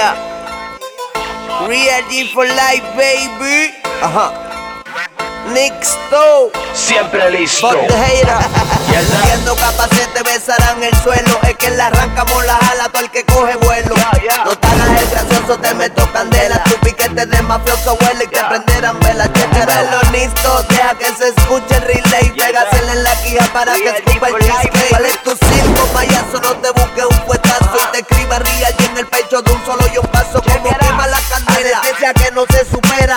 Yeah. Real G for life, baby. Ajá. Nixto. Siempre listo. Fuck the hater. Siendo capaces te besarán el suelo. Es que la arrancamos la jala todo el que coge vuelo. No te hagas el gracioso, te meto candela. Tu piquete de mafioso huele y te prenderán vela. Chequera los Nixto, deja que se escuche el relay. Pégasela en la quija para que escupa el cheesecake. ¿Cuál es tu circo, payaso? No te busques un puestazo y te escriba Real G en el pecho de un solo y un paso. Como quema la candela, anestesia que no se supera.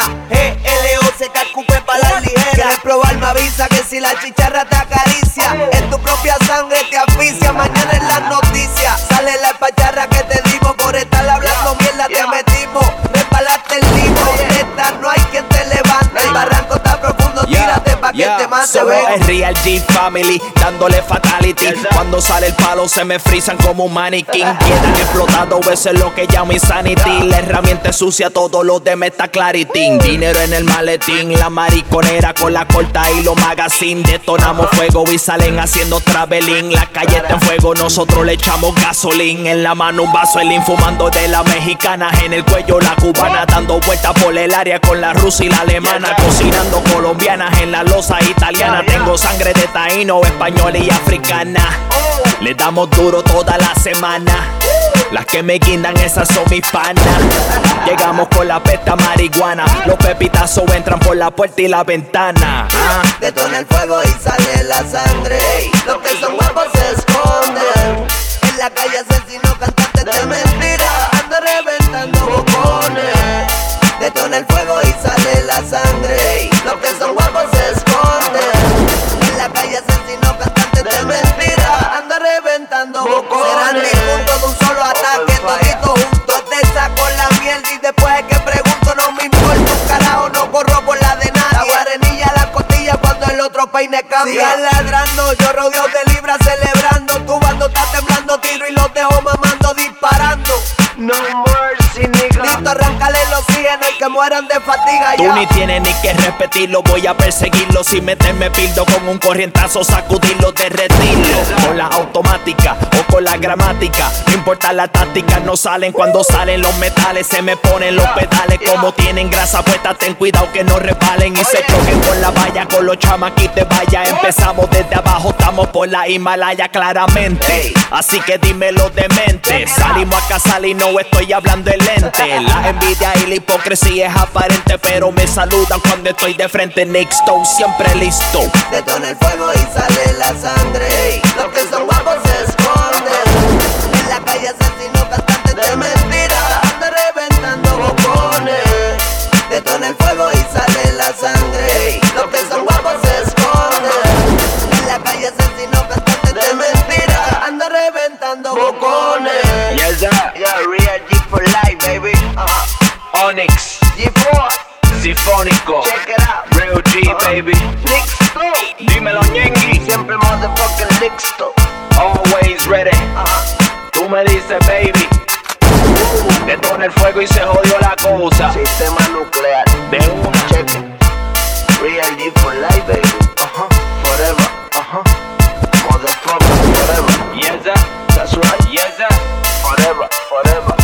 GLO se cascupe pa' la ligera. Quieres probar, me avisa que si la chicharra te acaricia, en tu propia sangre te asfixia. Mañana en las noticias sale la espacharra que te dimos. Por estar hablando mierda te metimos. Repalaste el libro, esta no hay quien te levante. El barranco está profundo, tírate pa' que te mate. Somos el Real G Family, dándole fatality. Cuando sale el palo se me frisan como un maniquí. Quedan explotados, eso es lo que llamo insanity. La herramienta es sucia, todo lo demás está claritín. Dinero en el maletín, la mariconera con la corta y los magazine. Detonamos fuego y salen haciendo traveling. La calle está en fuego, nosotros le echamos gasolín. En la mano un vaso, el infumando de la mexicana. En el cuello la cubana, dando vueltas por el área con la rusa y la alemana. Cocinando colombianas en la loza italiana. Tengo sangre de taíno, española y africana. Le damos duro toda la semana. Las que me guindan, esas son mis panas. Llegamos con la pesta marihuana. Los pepitazos entran por la puerta y la ventana. Detona el fuego y sale la sangre. Los que son guapos se esconden. En la calle asesino, cantante de mentira. Anda reventando bocones. Detona el fuego y sale la sangre. Los que son guapos se esconden. En la calle asesino, cantante de mentira. Anda reventando bocones. Serán difuntos de un solo ataque, toditos juntos. Te saco la mierda y después es que pregunto. No me importa un carajo, no corro por la de nadie. La guarenilla, la costilla cuando el otro peine cambia. Sigan ladrando, yo rodeado de libras celebrando. Tu bando está temblando, tiro y los dejo mamando, disparando. No mercy, nigga. Listo, arráncale el oxígeno y que mueran de fatiga. Tú ni tienes ni que repetirlo, voy a perseguirlo. Sin meterme pildo con un corrientazo, sacudirlo, derretirlo. Con la automática o con la gramática, no importa la táctica, no salen cuando salen los metales. Se me ponen los pedales como tienen grasa puesta. Ten cuidado que no resbalen y se choquen con la valla. Con los chamaquitos vaya, empezamos desde abajo, estamos por la Himalaya claramente. Así que dímelo demente. Salimos a cazar y no estoy hablando de lente. La envidia y la hipocresía es aparente, pero me saludan cuando estoy de frente. Nixto, siempre listo. Detona el fuego y sale la sangre. Los que son guapos se esconden. En la calle asesino, cantante de mentira. Anda reventando bocones. Detona el fuego y sale la sangre. Los que son guapos se esconden. En la calle asesino, cantante de mentira. Anda reventando bocones. Yes, sir. Yeah, Real G for life, baby. Onyx, G4, Sinfónico, check it out. Real G, baby. Nixto, Dímelo, Ñengui. siempre motherfucking Nixto. Always ready. Tú me dices, baby. Detona el fuego y se jodió la cosa. Sistema nuclear. De una. Check it. Real G for life, baby. Forever. Motherfucker, forever. Yes, sir. That's right. Yes, sir. Forever, forever.